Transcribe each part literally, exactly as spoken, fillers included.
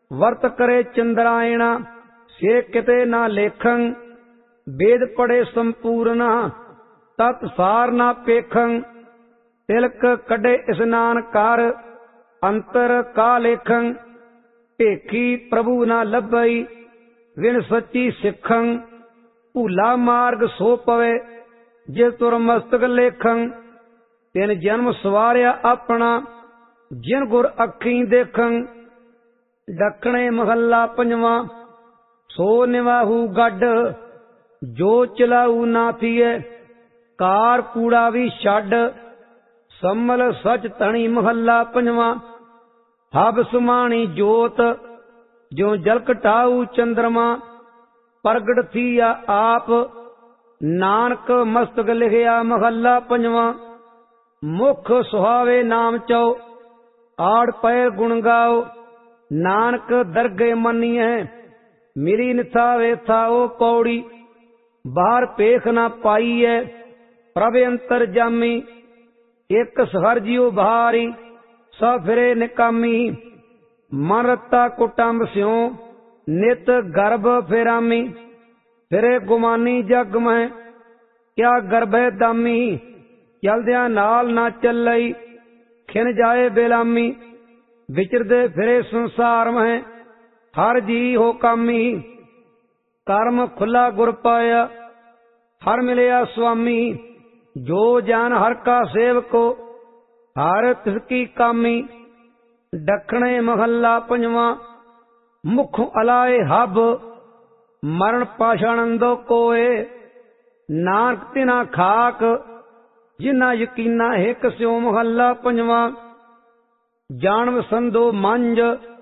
वर्त करे चंद्रायण से किते ना लेखं। वेद पढ़े संपूर्ण तत् सार ना पेखं। तिलक कढ़े स्नान कर अंतर का लेखं। ढेखी प्रभु ना लभई विण सच्ची सिखं। भूला मार्ग सो पवे जे तुर मस्तक लेखं। तिन जन्म सवारिया अपना जिन गुर अखी देखं। डकणे महला पंजवा सो निवाहू गड। जो चलाऊ ना थिए कार कूड़ा भी छड। सम्मल सच तणी महला पंजवा हब सुमाणी जोत। जो जल कटाऊ चंद्रमा प्रगट थिया आप। नानक मस्तक लिखिया महला पंजवा। मुख सुहावे नाम चौ आड़ पैर गुण गाओ। नानक दरगे मनिए मिली निथावे थाओ पौड़ी। बाहर पेख ना पाई है प्रभ अंतर जामी। एक सहर जियो भारी स फिरे निकामी। मन रत्ता कुटुंब स्यों नित गर्भ फेरामी। फिरे गुमानी जग में क्या गर्भ है दामी। चलद्या नाल ना चलई खिन जाए बेलामी। विचरदे फिरे संसार में हर जी हो कामी। कर्म खुला गुर पाया हर मिलया स्वामी। जो जान हर का सेवको हर तिसकी कामी। दखणे महला पंजवा मुख अलाए हब। मरण पाषाणंदो कोए नानक तिना खाक। जिन्ना यकीना हिक स्यो महला पंजवा। जान संदो मंज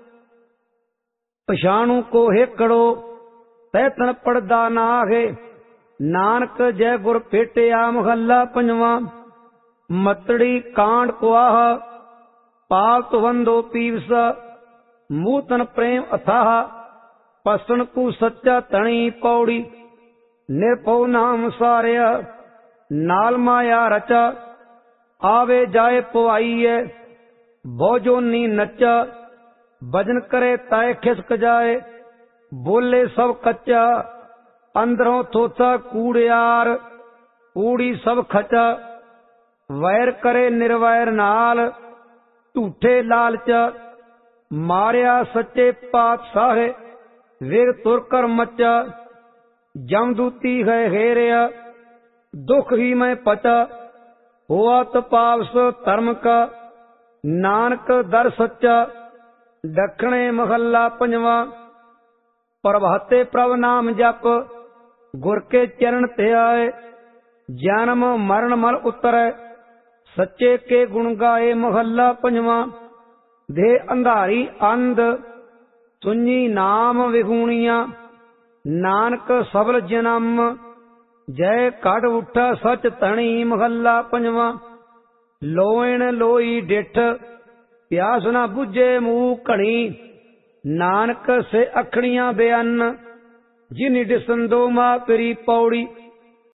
पछाणु को हेकड़ो तैतन पड़दा नागे। नानक जय गुर पेटिया महला पंजवा। मतड़ी कांड कुआह पाल तुवंदो पीवस। मूतन प्रेम अथाह पसन को सच्चा तणी पौड़ी। निर्भो नाम सारिया नाल माया रचा। आवे जाए पुआईए भोजोनी नचा। भजन करे ताए खिसक जाए बोले सब कच्चा। अंदरों थोथा कूड़ियार कूड़ी सब खचा। वैर करे निर्वैर नाल झूठे लालच। मारिया सच्चे पातशाह वेग तुर कर मचा। जमदूती है हेरिया दुख ही मैं पचा। हुआ तो पावस धर्म का नानक दर सच्चा। दखणे महला पंजवा प्रभाते प्रभ नाम जप। गुर के चरण ते आए जन्म मरण मल उतरै। सच्चे के गुण गाए महला पंजवा। दे अंधारी अंध सुनी नाम विगुणिया। नानक सबल जन्म जय काट उठा सच तणी महला पंजवा। लोयण लोई डिठ प्यास ना बुझे मुंह घणी। नानक से अखड़ियां बयान जिन डिसंदो मां पिरी पौड़ी।